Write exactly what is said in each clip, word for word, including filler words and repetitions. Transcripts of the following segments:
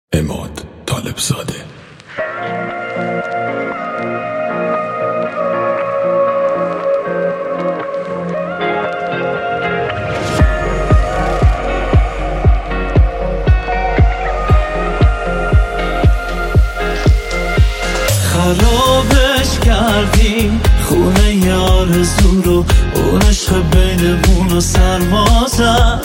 عماد طالبزاده. خرابش کردیم خونه ی آرزو رو، اون عشق بینمون رو سرما زد.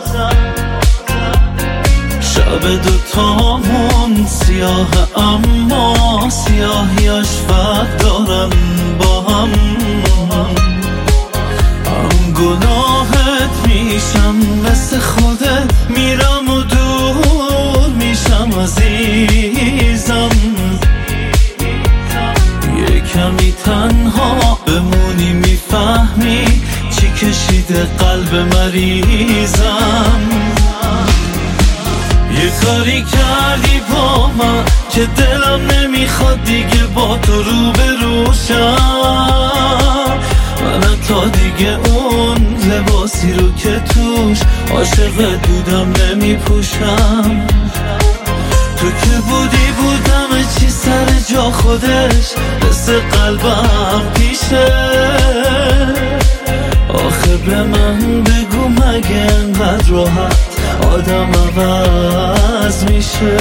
شب دوتامون سیاه اما سیاهیاش فرق دارن با هم. هم گناهت میشم مثل خودت، میرم و دور میشم عزیزم. یه کمی تنها بمونی میفهمی چی کشیده قلب مریضم. یه کاری کردی با من که دلم نمیخواد دیگه با تو رو بروشم. من تا دیگه اون لباسی رو که توش عاشقت بودم نمیپوشم. تو که بودی بودم چی سر جا خودش، مثل قلبم پیشه. آخه به من بگو مگه انقدر راحت آدم عوض میشه؟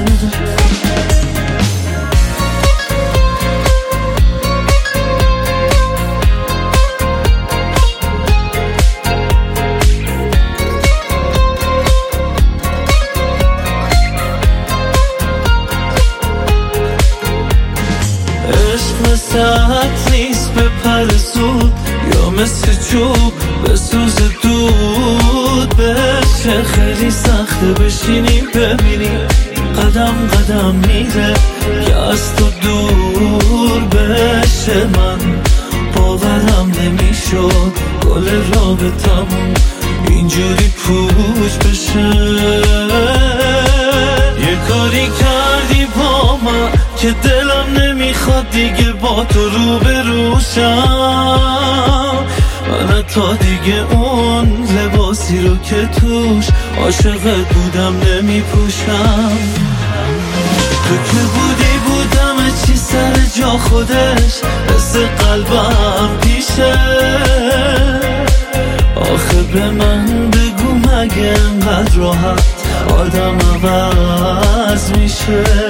عشق مثل عطر نیست به پر زود، یا مثل چوب به سوز دود. بشه خیلی سخته بشینیم ببینیم قدم قدم میره که از تو دور بشه. من باورم نمیشد گل رابطمون اینجوری پوچ بشه. یه کاری کردی با من که دلم نمیخواد دیگه با تو رو بروشم. من تا دیگه اون لباسی رو که توش عاشقت بودم نمیپوشم. تو که بودی بودم چی سر جا خودش، مثل قلبم پیشه. آخه به من بگو مگه انقدر راحت آدم عوض میشه؟